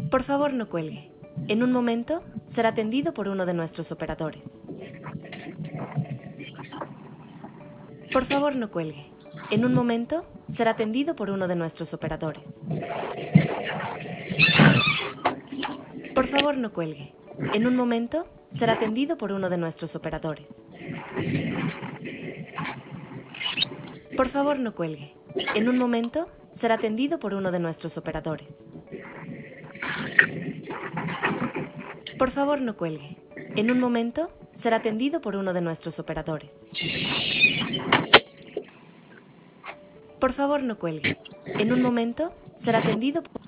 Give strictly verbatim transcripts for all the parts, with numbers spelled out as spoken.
Por favor, no cuelgue. En un momento será atendido por uno de nuestros operadores. Por favor, no cuelgue. En un momento será atendido por uno de nuestros operadores. Por favor, no cuelgue. En un momento será atendido por uno de nuestros operadores. Por favor, no cuelgue. En un momento será atendido por uno de nuestros operadores. Por favor, no cuelgue. En un momento será atendido por uno de nuestros operadores. Por favor, no cuelgue. En un momento será atendido por...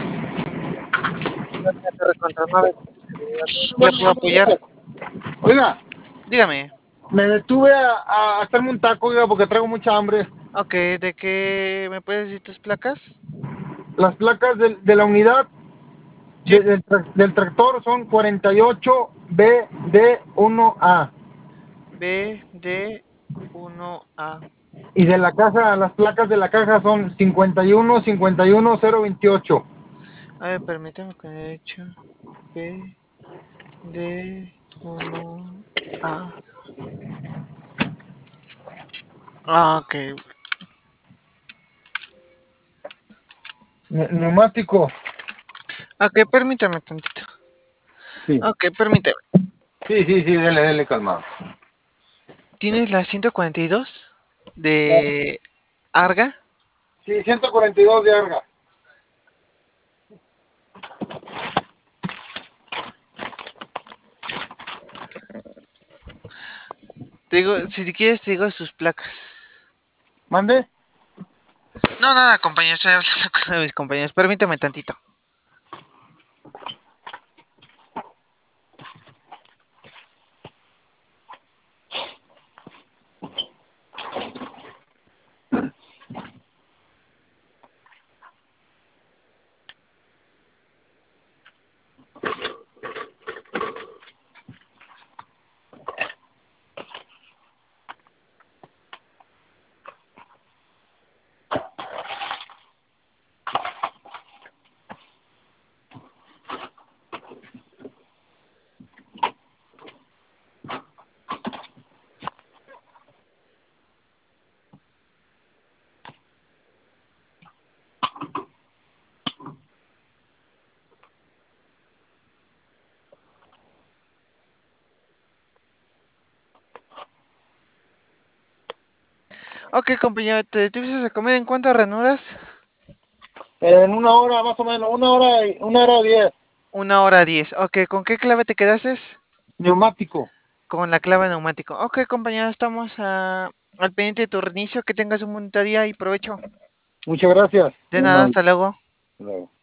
¿Le puedo apoyar? Oiga, Dígame. me detuve a, a hacerme un taco, oiga, porque traigo mucha hambre. Ok, ¿de qué me puedes decir tus placas? Las placas de, de la unidad Sí. de- del, tra- del tractor son cuarenta y ocho B D uno A. B D uno A. Y de la caja, las placas de la caja son cincuenta y uno cincuenta y uno cero veintiocho. A ver, permíteme con derecho. B D uno A. Ah, ok. Ne- Neumático. Ok, permítame tantito. Sí. Ok, permíteme. Sí, sí, sí, dele, dele, calmado. ¿Tienes la ciento cuarenta y dos de Arga? Sí, ciento cuarenta y dos de Arga. Te digo, si quieres te digo sus placas. ¿Mande? No, nada, compañero, estoy hablando con uno de mis compañeros. Permítame tantito. Ok, compañero, ¿te detuviste a comer en cuántas ranuras? En una hora, más o menos, una hora y una hora diez. Una hora diez. Ok, ¿con qué clave te quedaste? Neumático. Con la clave neumático. Ok, compañero, estamos ah, al pendiente de tu reinicio. Que tengas un bonito día y provecho. Muchas gracias. De nada, hasta luego. Hasta luego.